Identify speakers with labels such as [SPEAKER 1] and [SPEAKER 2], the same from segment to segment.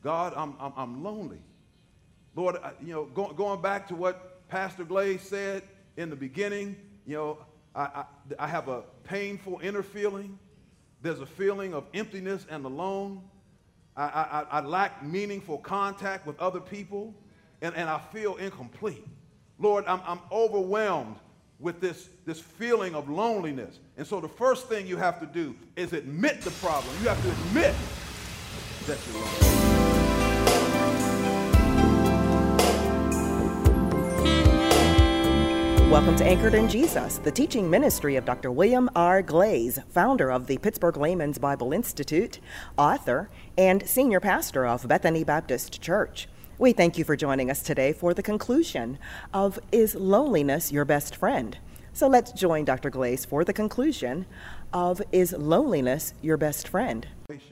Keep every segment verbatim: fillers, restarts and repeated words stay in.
[SPEAKER 1] God, I'm, I'm, I'm lonely. Lord, I, you know, go, going back to what Pastor Glaze said in the beginning, you know, I, I, I have a painful inner feeling. There's a feeling of emptiness and alone. I, I, I lack meaningful contact with other people, and, and I feel incomplete. Lord, I'm, I'm overwhelmed with this, this feeling of loneliness. And so the first thing you have to do is admit the problem. You have to admit that you're lonely.
[SPEAKER 2] Welcome to Anchored in Jesus, the teaching ministry of Doctor William R. Glaze, founder of the Pittsburgh Layman's Bible Institute, author, and senior pastor of Bethany Baptist Church. We thank you for joining us today for the conclusion of Is Loneliness Your Best Friend? So let's join Doctor Glaze for the conclusion of Is Loneliness Your Best Friend?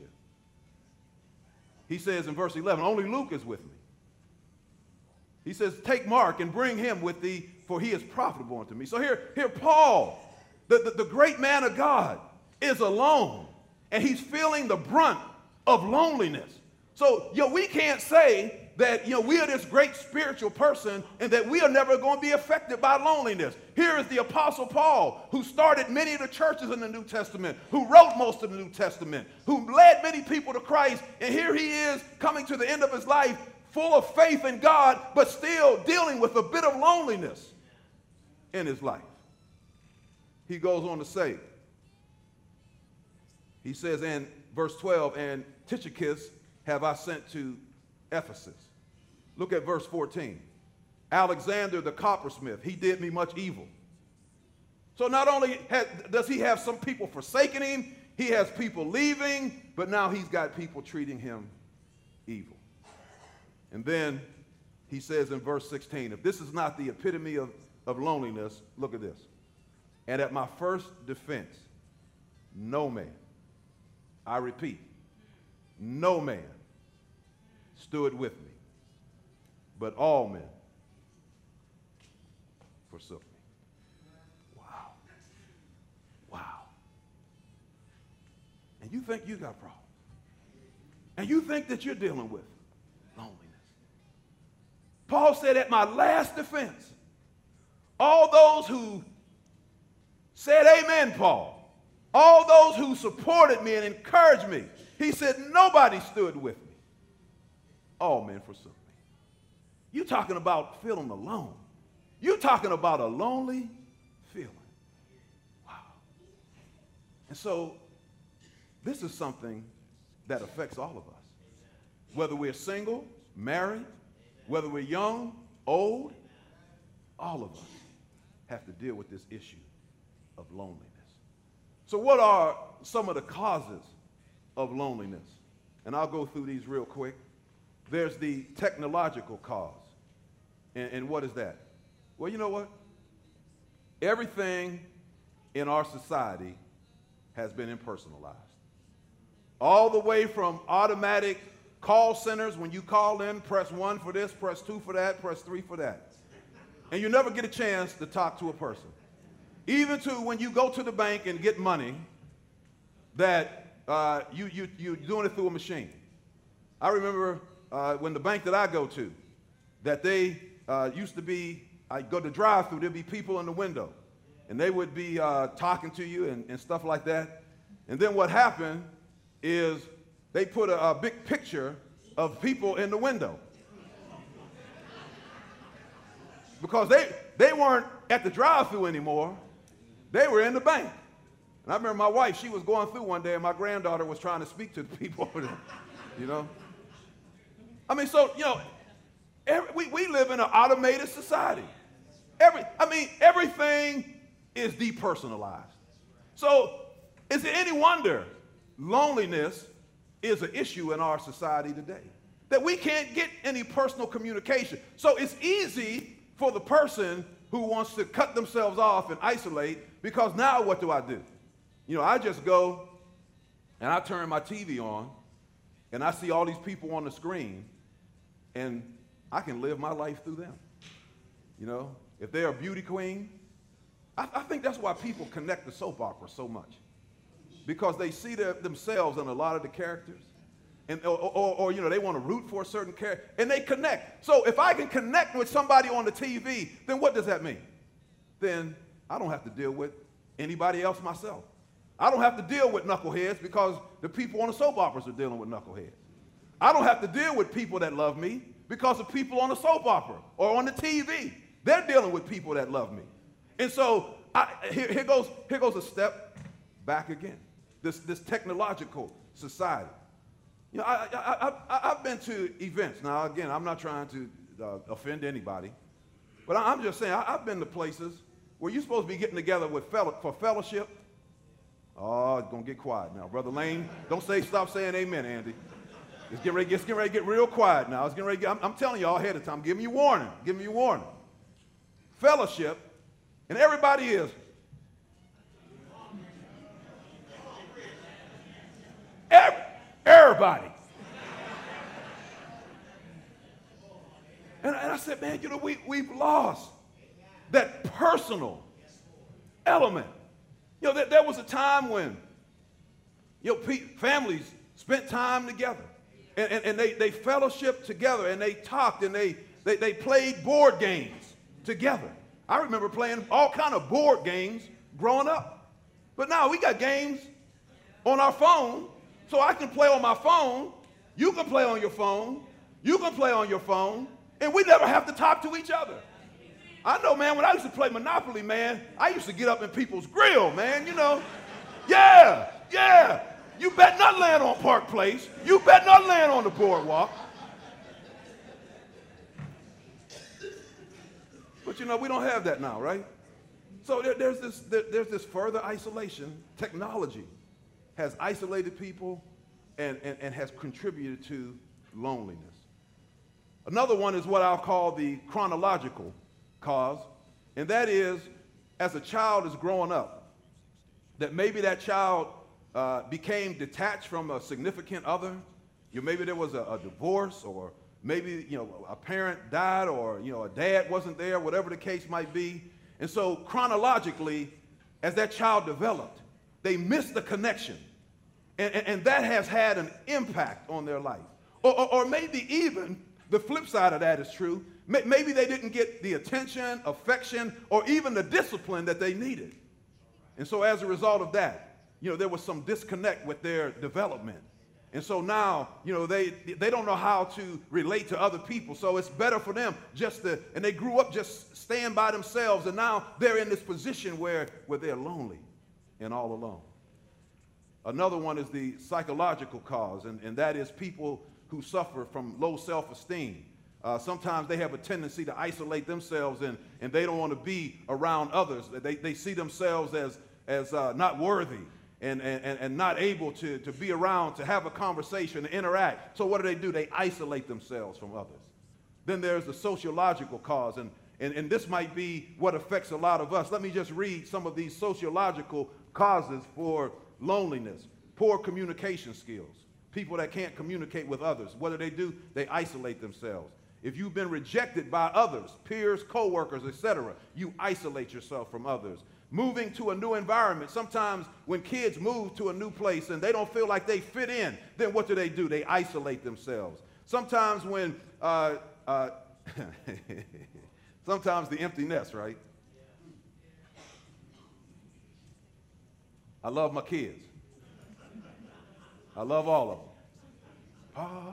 [SPEAKER 1] He says in verse eleven, only Luke is with me. He says, take Mark and bring him with thee, for he is profitable unto me. So here, here Paul, the, the, the great man of God, is alone, and he's feeling the brunt of loneliness. So, you know, we can't say that, you know, we are this great spiritual person and that we are never going to be affected by loneliness. Here is the Apostle Paul, who started many of the churches in the New Testament, who wrote most of the New Testament, who led many people to Christ, and here he is coming to the end of his life, full of faith in God, but still dealing with a bit of loneliness in his life. He goes on to say, he says in verse twelve, and Tychicus have I sent to Ephesus. Look at verse fourteen. Alexander the coppersmith, he did me much evil. So not only has, does he have some people forsaking him, he has people leaving, but now he's got people treating him evil. And then he says in verse sixteen, if this is not the epitome of, of loneliness, look at this. And at my first defense, no man, I repeat, no man stood with me, but all men forsook me. Wow. Wow. And you think you got problems. And you think that you're dealing with loneliness. Paul said, at my last defense, all those who said, amen, Paul, all those who supported me and encouraged me, he said, nobody stood with me. All men forsook me. You're talking about feeling alone. You're talking about a lonely feeling. Wow. And so this is something that affects all of us. Whether we're single, married, whether we're young, old, all of us have to deal with this issue of loneliness. So what are some of the causes of loneliness? And I'll go through these real quick. There's the technological cause. And, and what is that? Well, you know what? Everything in our society has been impersonalized. All the way from automatic call centers, when you call in, press one for this, press two for that, press three for that. And you never get a chance to talk to a person. Even to when you go to the bank and get money, that uh, you, you, you're doing it through a machine. I remember uh, when the bank that I go to, that they uh, used to be, I go to drive-through, there'd be people in the window, and they would be uh, talking to you and, and stuff like that. And then what happened is they put a, a big picture of people in the window. Because they, they weren't at the drive-through anymore. They were in the bank. And I remember my wife, she was going through one day, and my granddaughter was trying to speak to the people over there, you know. I mean, so, you know, every, we, we live in an automated society. Every, I mean, everything is depersonalized. So is it any wonder loneliness is an issue in our society today? That we can't get any personal communication. So it's easy for the person who wants to cut themselves off and isolate, because now what do I do? You know, I just go and I turn my T V on and I see all these people on the screen, and I can live my life through them. You know, if they're a beauty queen, I, I think that's why people connect to soap opera so much, because they see their, themselves in a lot of the characters. and, or, or, or, you know, they want to root for a certain character, and they connect. So if I can connect with somebody on the T V, then what does that mean? Then I don't have to deal with anybody else myself. I don't have to deal with knuckleheads because the people on the soap operas are dealing with knuckleheads. I don't have to deal with people that love me because the people on the soap opera or on the T V, they're dealing with people that love me. And so I, here, here, goes, here goes a step back again, this, this technological society. You know, I, I, I, I've been to events. Now, again, I'm not trying to uh, offend anybody, but I'm just saying I, I've been to places where you're supposed to be getting together with fellow, for fellowship. Oh, it's going to get quiet now. Brother Lane, don't say, stop saying amen, Andy. It's getting ready, it's getting ready to get real quiet now. It's getting ready to get, I'm, I'm telling you all ahead of time, giving you warning, giving you warning. Fellowship, and everybody is. Every, everybody. And, and I said, man, you know, we, we've lost that personal element. You know, there, there was a time when, you know, pe- families spent time together. And, and, and they, they fellowshiped together, and they talked, and they, they, they played board games together. I remember playing all kind of board games growing up. But now we got games on our phone, so I can play on my phone, you can play on your phone, you can play on your phone, and we never have to talk to each other. I know, man, when I used to play Monopoly, man, I used to get up in people's grill, man, you know. Yeah, yeah. You bet not land on Park Place. You bet not land on the boardwalk. But you know, we don't have that now, right? So there, there's, this, there, there's this further isolation. Technology has isolated people and, and, and has contributed to loneliness. Another one is what I'll call the chronological cause, and that is as a child is growing up, that maybe that child uh, became detached from a significant other. You know, maybe there was a, a divorce, or maybe, you know, a parent died, or, you know, a dad wasn't there, whatever the case might be. And so chronologically, as that child developed, they missed the connection. And, and, and that has had an impact on their life. Or, or, or maybe even the flip side of that is true. Maybe they didn't get the attention, affection, or even the discipline that they needed. And so as a result of that, you know, there was some disconnect with their development. And so now, you know, they, they don't know how to relate to other people. So it's better for them just to, and they grew up just staying by themselves, and now they're in this position where, where they're lonely and all alone. Another one is the psychological cause, and, and that is people who suffer from low self-esteem. Uh, sometimes they have a tendency to isolate themselves, and, and they don't want to be around others. They, they see themselves as, as uh, not worthy and, and, and not able to, to be around, to have a conversation, to interact. So what do they do? They isolate themselves from others. Then there's the sociological cause, and, and, and this might be what affects a lot of us. Let me just read some of these sociological causes for loneliness. Poor communication skills. People that can't communicate with others. What do they do? They isolate themselves. If you've been rejected by others, peers, coworkers, et cetera, you isolate yourself from others. Moving to a new environment. Sometimes when kids move to a new place and they don't feel like they fit in, then what do they do? They isolate themselves. Sometimes when, uh, uh, sometimes the empty nest, right? I love my kids. I love all of them. Oh,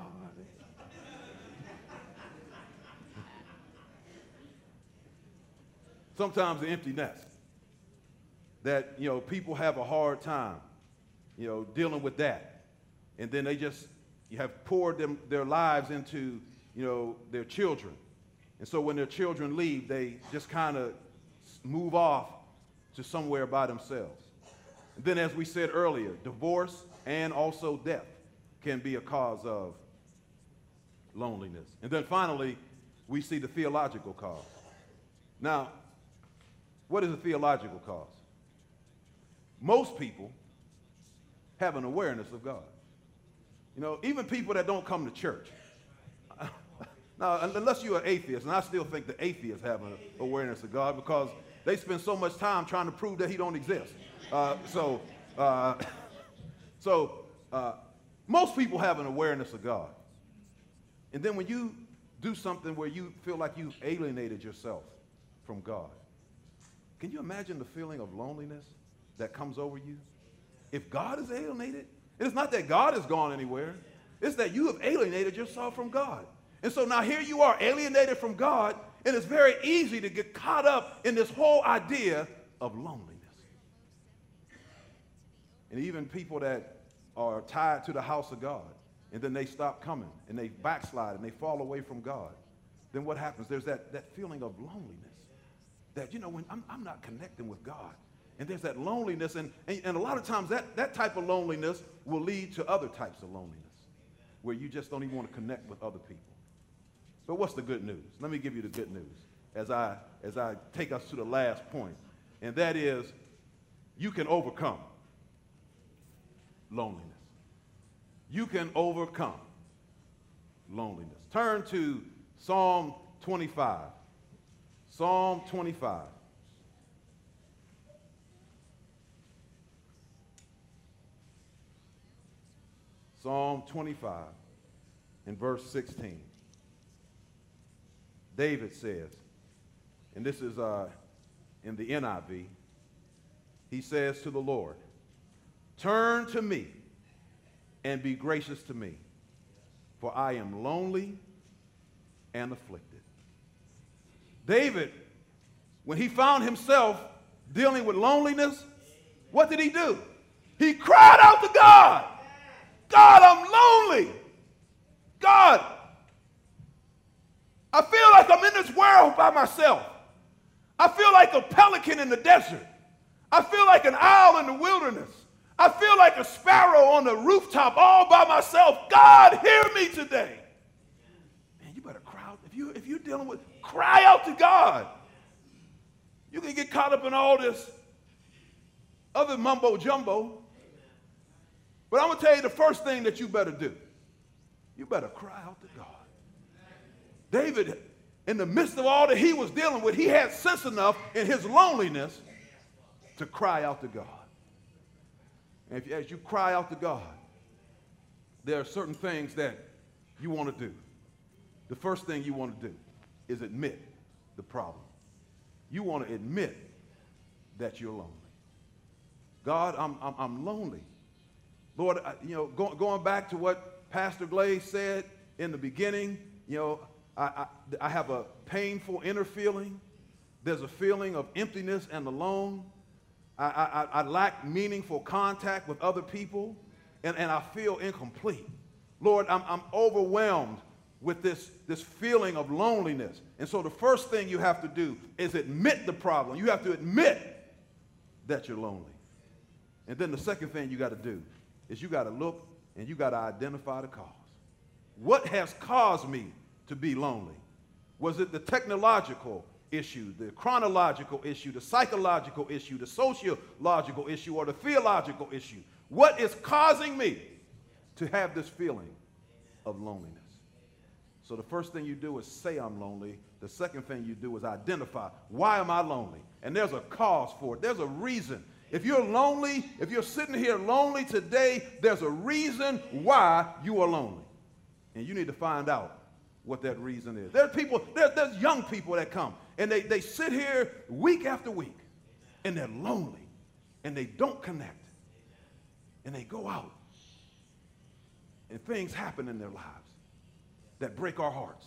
[SPEAKER 1] sometimes the empty nest, that, you know, people have a hard time, you know, dealing with that. And then they just you have poured them, their lives into, you know, their children. And so when their children leave, they just kind of move off to somewhere by themselves. And then, as we said earlier, divorce and also death can be a cause of loneliness. And then finally, we see the theological cause. Now, what is a theological cause? Most people have an awareness of God. You know, even people that don't come to church. Now, unless you're an atheist, and I still think the atheists have an awareness of God because they spend so much time trying to prove that he don't exist. Uh, so, uh, so uh, Most people have an awareness of God. And then when you do something where you feel like you've alienated yourself from God, can you imagine the feeling of loneliness that comes over you? If God is alienated, it's not that God has gone anywhere. It's that you have alienated yourself from God. And so now here you are, alienated from God, and it's very easy to get caught up in this whole idea of loneliness. And even people that are tied to the house of God, and then they stop coming, and they backslide, and they fall away from God, then what happens? There's that, that feeling of loneliness. That, you know, when I'm, I'm not connecting with God. And there's that loneliness, and, and, and a lot of times that, that type of loneliness will lead to other types of loneliness, where you just don't even want to connect with other people. But what's the good news? Let me give you the good news as I, as I take us to the last point, and that is you can overcome loneliness. You can overcome loneliness. Turn to Psalm twenty-five. Psalm twenty-five. Psalm twenty-five and verse sixteen. David says, and this is uh, in the N I V, he says to the Lord, "Turn to me and be gracious to me, for I am lonely and afflicted." David, when he found himself dealing with loneliness, what did he do? He cried out to God. God, I'm lonely. God, I feel like I'm in this world by myself. I feel like a pelican in the desert. I feel like an owl in the wilderness. I feel like a sparrow on the rooftop all by myself. God, hear me today. Man, you better cry out. If, you, if you're dealing with, cry out to God. You can get caught up in all this other mumbo jumbo. But I'm going to tell you the first thing that you better do. You better cry out to God. David, in the midst of all that he was dealing with, he had sense enough in his loneliness to cry out to God. And if, as you cry out to God, there are certain things that you want to do. The first thing you want to do is admit the problem. You want to admit that you're lonely. God, I'm, I'm, I'm lonely. Lord, I, you know, go, going back to what Pastor Glaze said in the beginning, you know, I, I, I have a painful inner feeling. There's a feeling of emptiness and alone. I, I, I lack meaningful contact with other people, and, and I feel incomplete. Lord, I'm, I'm overwhelmed with this, this feeling of loneliness. And so the first thing you have to do is admit the problem. You have to admit that you're lonely. And then the second thing you got to do is you got to look and you got to identify the cause. What has caused me to be lonely? Was it the technological issue, the chronological issue, the psychological issue, the sociological issue, or the theological issue? What is causing me to have this feeling of loneliness? So the first thing you do is say I'm lonely. The second thing you do is identify, why am I lonely? And there's a cause for it. There's a reason. If you're lonely, if you're sitting here lonely today, there's a reason why you are lonely. And you need to find out what that reason is. There's people, there, there's young people that come, and they, they sit here week after week, and they're lonely, and they don't connect. And they go out, and things happen in their lives that break our hearts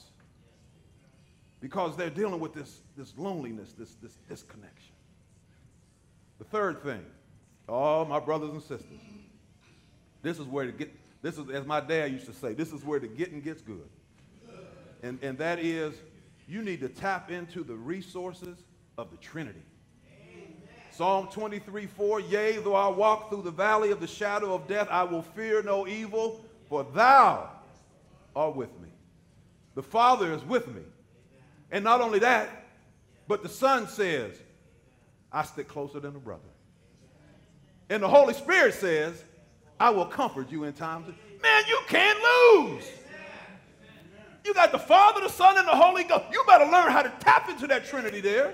[SPEAKER 1] because they're dealing with this, this loneliness, this, this disconnection. The third thing, oh, my brothers and sisters, this is where to get, this is, as my dad used to say, this is where the getting gets good. And, and that is, you need to tap into the resources of the Trinity. Amen. Psalm twenty-three four, yea, though I walk through the valley of the shadow of death, I will fear no evil, for thou art with me. The Father is with me. And not only that, but the Son says, I stick closer than a brother. And the Holy Spirit says, I will comfort you in times of, man, you can't lose. You got the Father, the Son, and the Holy Ghost. You better learn how to tap into that Trinity there.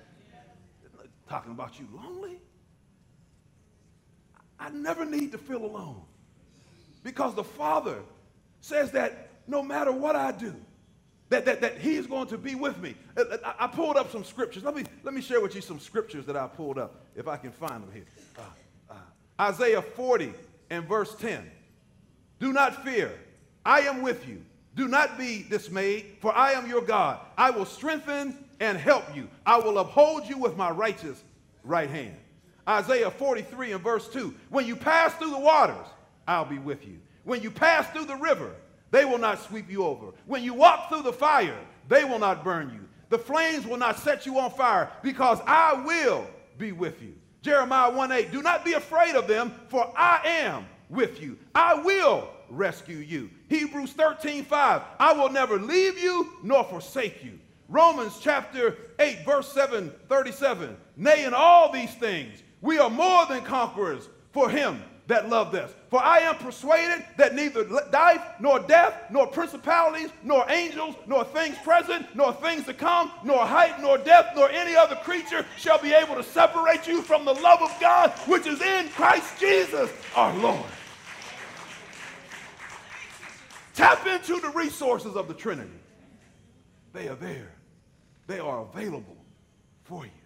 [SPEAKER 1] Talking about you lonely. I never need to feel alone. Because the Father says that no matter what I do, that, that, that he's going to be with me. I, I pulled up some scriptures. Let me, let me share with you some scriptures that I pulled up, if I can find them here. Uh, uh, Isaiah forty and verse ten. Do not fear. I am with you. Do not be dismayed, for I am your God. I will strengthen and help you. I will uphold you with my righteous right hand. Isaiah forty-three and verse two. When you pass through the waters, I'll be with you. When you pass through the river, they will not sweep you over. When you walk through the fire, they will not burn you. The flames will not set you on fire, because I will be with you. Jeremiah one eight. Do not be afraid of them, for I am with you. I will rescue you. Hebrews thirteen five. I will never leave you nor forsake you. Romans chapter eight, verse seven, thirty-seven. Nay, in all these things, we are more than conquerors for him that loved us. For I am persuaded that neither life, nor death, nor principalities, nor angels, nor things present, nor things to come, nor height, nor depth, nor any other creature shall be able to separate you from the love of God, which is in Christ Jesus our Lord. Tap into the resources of the Trinity. They are there. They are available for you.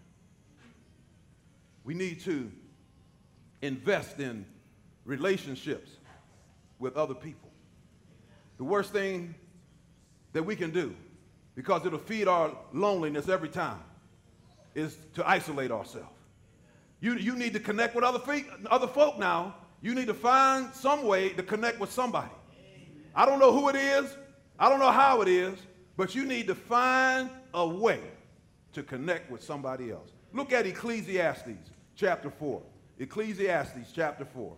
[SPEAKER 1] We need to invest in relationships with other people. The worst thing that we can do, because it'll feed our loneliness every time, is to isolate ourselves. You, you need to connect with other, feet, other folk now. You need to find some way to connect with somebody. I don't know who it is. I don't know how it is, but you need to find a way to connect with somebody else. Look at Ecclesiastes chapter four. Ecclesiastes chapter four.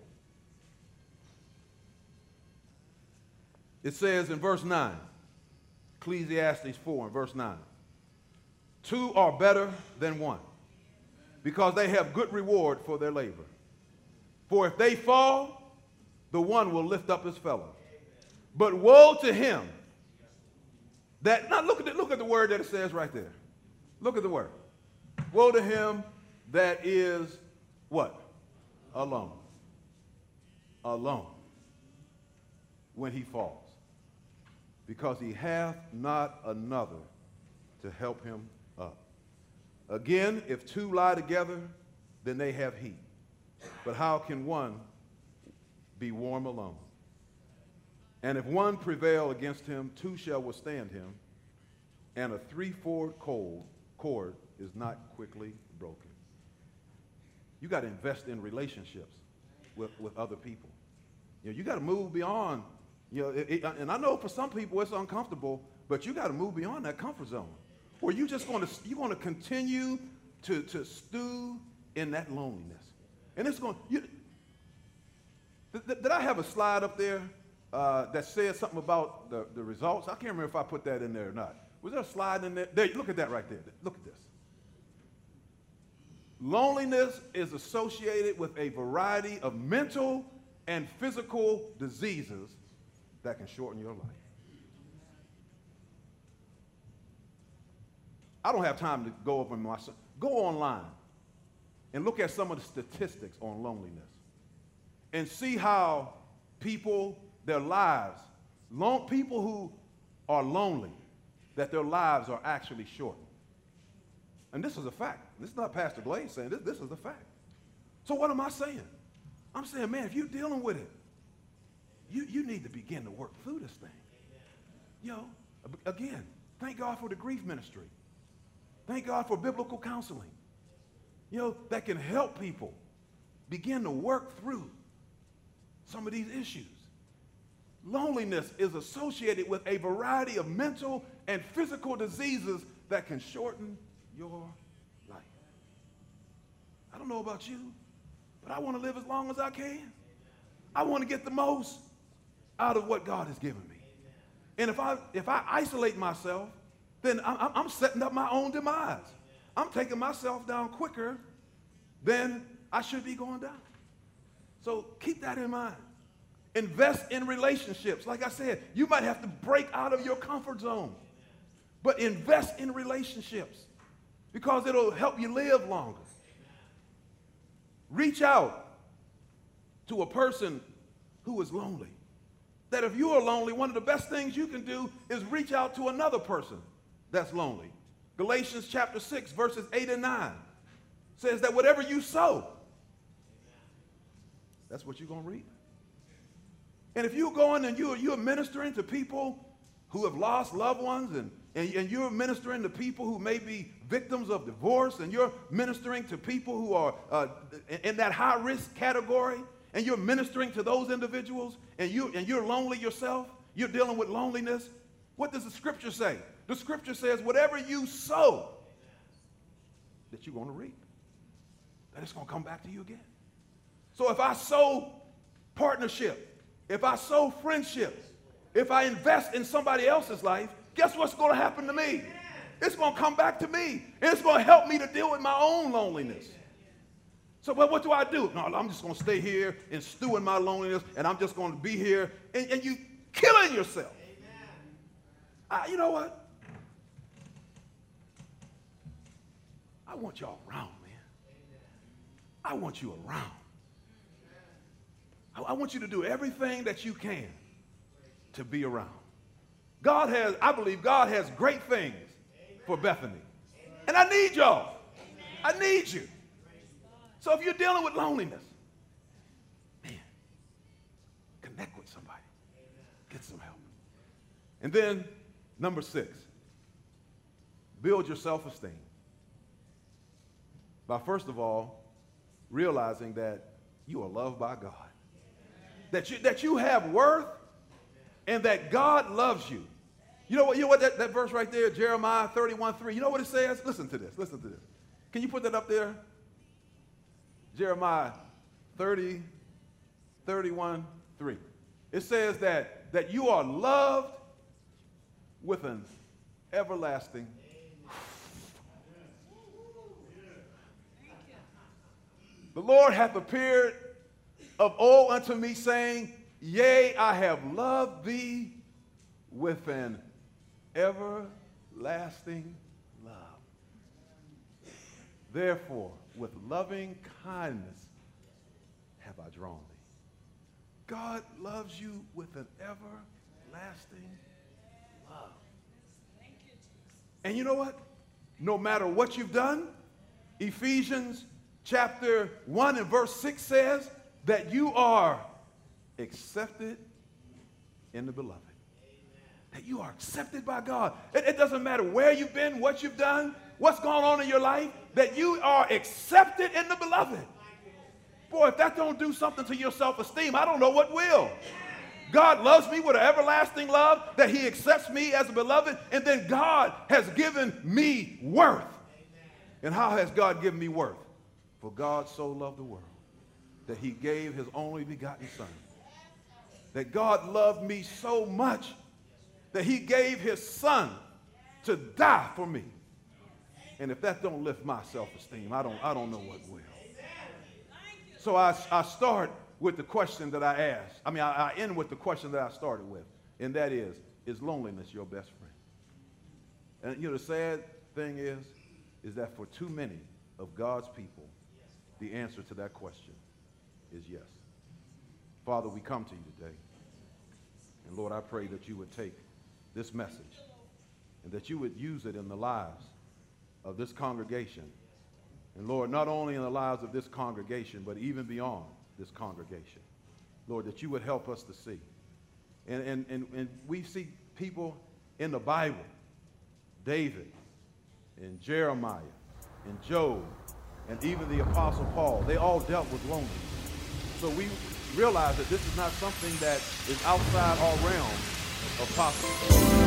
[SPEAKER 1] It says in verse nine, Ecclesiastes four and verse nine, two are better than one, because they have good reward for their labor. For if they fall, the one will lift up his fellow. But woe to him that, now look at the, look at the word that it says right there. Look at the word. Woe to him that is what? Alone. Alone. When he falls. Because he hath not another to help him up. Again, if two lie together, then they have heat. But how can one be warm alone? And if one prevail against him, two shall withstand him, and a three-fold cord is not quickly broken. You got to invest in relationships with, with other people. You know, you got to move beyond, you know, it, it, and I know for some people it's uncomfortable, but you got to move beyond that comfort zone. Or you just going to you're going to continue to, to stew in that loneliness. And it's going you, th- th- did I have a slide up there Uh, that says something about the, the results? I can't remember if I put that in there or not. Was there a slide in there? There, look at that right there. Look at this. Loneliness is associated with a variety of mental and physical diseases that can shorten your life. I don't have time to go over my... Go online and look at some of the statistics on loneliness and see how people... their lives, long, people who are lonely, that their lives are actually shortened. And this is a fact. This is not Pastor Glaze saying this. This is a fact. So what am I saying? I'm saying, man, if you're dealing with it, you, you need to begin to work through this thing. You know, again, thank God for the grief ministry. Thank God for biblical counseling, you know, that can help people begin to work through some of these issues. Loneliness is associated with a variety of mental and physical diseases that can shorten your life. I don't know about you, but I want to live as long as I can. I want to get the most out of what God has given me. And if I if I isolate myself, then I'm, I'm setting up my own demise. I'm taking myself down quicker than I should be going down. So keep that in mind. Invest in relationships. Like I said, you might have to break out of your comfort zone. But invest in relationships because it'll help you live longer. Reach out to a person who is lonely. that if you are lonely, one of the best things you can do is reach out to another person that's lonely. Galatians chapter six, verses eight and nine says that whatever you sow, that's what you're going to reap. And if you're going and you're, you're ministering to people who have lost loved ones, and, and, and you're ministering to people who may be victims of divorce, and you're ministering to people who are uh, in that high-risk category, and you're ministering to those individuals, and, you, and you're lonely yourself, you're dealing with loneliness, what does the scripture say? The scripture says whatever you sow, that you're going to reap, that it's going to come back to you again. So if I sow partnership, if I sow friendship, if I invest in somebody else's life, guess what's going to happen to me? It's going to come back to me, and it's going to help me to deal with my own loneliness. So well, what do I do? No, I'm just going to stay here and stew in my loneliness, and I'm just going to be here, and, and you killing yourself. I, you know what? I want y'all around, man. I want you around. I, I want you to do everything that you can to be around. God has, I believe God has great things for Bethany. And I need y'all. I need you. So if you're dealing with loneliness, man, connect with somebody. Get some help. And then, number six, build your self-esteem by, first of all, realizing that you are loved by God. That you, that you have worth, and that God loves you. You know what, you know what that, that verse right there, Jeremiah thirty-one three, you know what it says? Listen to this, listen to this. Can you put that up there? Jeremiah thirty, thirty-one three. It says that, that you are loved with an everlasting. The Lord hath appeared of old unto me, saying, yea, I have loved thee with an everlasting love. Therefore, with loving kindness have I drawn thee. God loves you with an everlasting love. And you know what? No matter what you've done, Ephesians chapter one and verse six says that you are accepted in the beloved. That you are accepted by God. It, it doesn't matter where you've been, what you've done, what's going on in your life, that you are accepted in the beloved. Boy, if that don't do something to your self-esteem, I don't know what will. God loves me with an everlasting love, that he accepts me as a beloved, and then God has given me worth. And how has God given me worth? For God so loved the world that he gave his only begotten son. That God loved me so much that he gave his son to die for me. And if that don't lift my self-esteem, I don't, I don't know what will. So I, I start with the question that I asked. I mean, I, I end with the question that I started with. And that is, is loneliness your best friend? And you know, the sad thing is, is that for too many of God's people, the answer to that question is yes. Father, we come to you today. And Lord, I pray that you would take this message and that you would use it in the lives of this congregation. And Lord, not only in the lives of this congregation, but even beyond this congregation. Lord, that you would help us to see. And, and, and, and we see people in the Bible, David and Jeremiah and Job and even the Apostle Paul, they all dealt with loneliness. So we realize that this is not something that is outside our realm of possibility.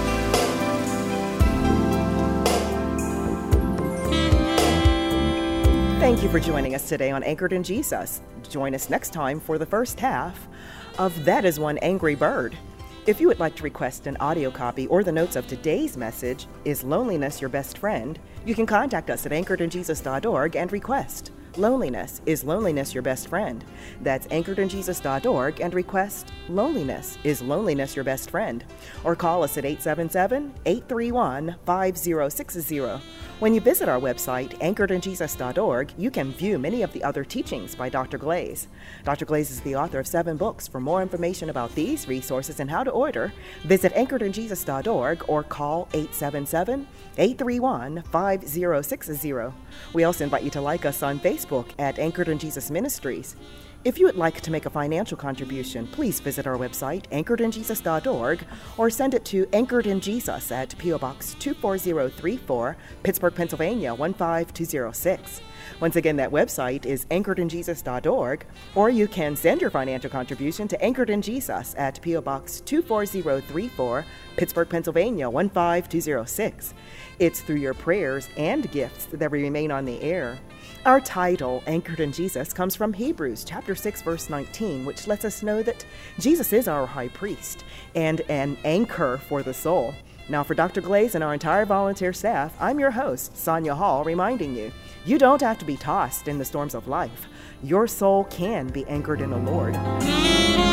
[SPEAKER 2] Thank you for joining us today on Anchored in Jesus. Join us next time for the first half of That Is One Angry Bird. If you would like to request an audio copy or the notes of today's message, Is Loneliness Your Best Friend?, you can contact us at anchored in jesus dot org and request Loneliness, Is Loneliness Your Best Friend? That's anchored in jesus dot org and request Loneliness, Is Loneliness Your Best Friend? Or call us at eight seven seven, eight three one, five zero six zero When you visit our website, anchored in jesus dot org, you can view many of the other teachings by Doctor Glaze. Doctor Glaze is the author of seven books. For more information about these resources and how to order, visit anchored in jesus dot org or call eight seven seven, eight three one, five zero six zero. We also invite you to like us on Facebook at Anchored in Jesus Ministries. If you would like to make a financial contribution, please visit our website, anchored in jesus dot org, or send it to Anchored in Jesus at P O Box two four zero three four, Pittsburgh, Pennsylvania one five two zero six. Once again, that website is anchored in jesus dot org, or you can send your financial contribution to Anchored in Jesus at P O Box two four zero three four, Pittsburgh, Pennsylvania one five two zero six. It's through your prayers and gifts that we remain on the air. Our title, Anchored in Jesus, comes from Hebrews chapter six, verse nineteen, which lets us know that Jesus is our high priest and an anchor for the soul. Now, for Doctor Glaze and our entire volunteer staff, I'm your host, Sonia Hall, reminding you, you don't have to be tossed in the storms of life. Your soul can be anchored in the Lord.